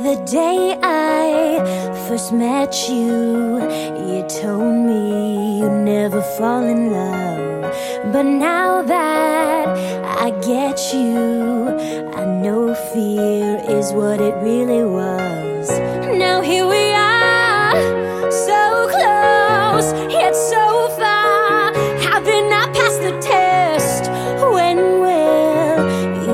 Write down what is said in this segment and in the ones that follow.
The day I first met you, you told me you'd never fall in love. But now that I get you, I know fear is what it really was. Now here we are, so close, yet so far. How did I pass the test? When will you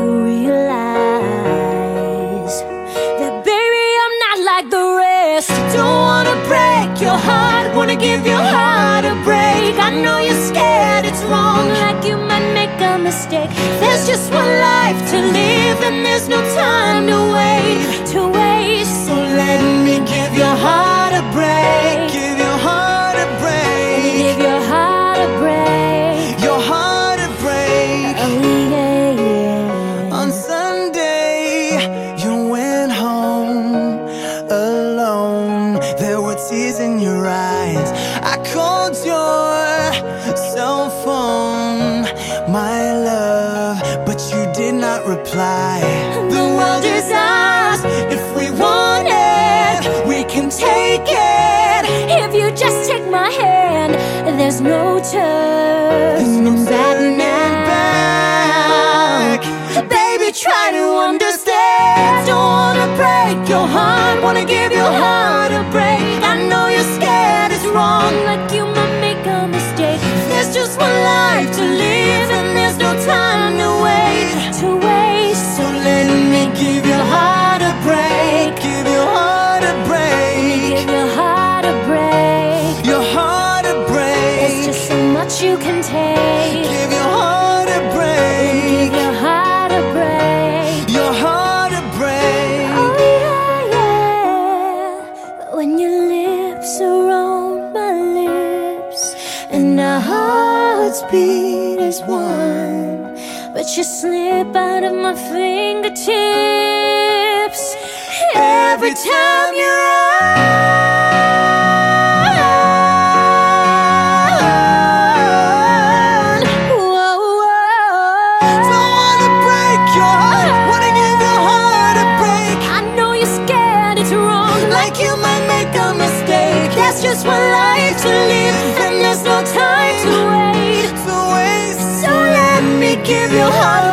realize that, baby, I'm not like the rest? Don't wanna break your heart, wanna give your heart a break. I know you're scared it's wrong, like you might make a mistake. There's just one life to live, and there's no time to waste. So let me give your heart a break. Give your heart a break. Give your heart a break. Your heart a break. Oh yeah, yeah. On Sunday, you went home alone. There were tears in your eyes. I called your cell phone, my love, but you did not reply. The world is ours. If we want it, we can take it. If you just take my hand, there's no turning back. Baby, try to understand. Don't wanna break your heart, wanna give your heart a break. I know you're scared it's wrong, like you might make a mistake. There's just one life to live, and there's no time to waste. So let me give your heart a break. Give your heart a break. Give your heart a break. Your heart a break. There's just so much you can take. Give your heart a break. Give your heart a break. Your heart a break. Oh yeah, yeah. When your lips are on my lips, and our hearts beat as one, but you slip out of my fingertips every time you run. Whoa, whoa. Don't wanna break your heart, wanna give your heart a break. I know you're scared it's wrong, Like you might make a mistake. there's just one life to live, and there's no time to wait. To waste. So let me give your heart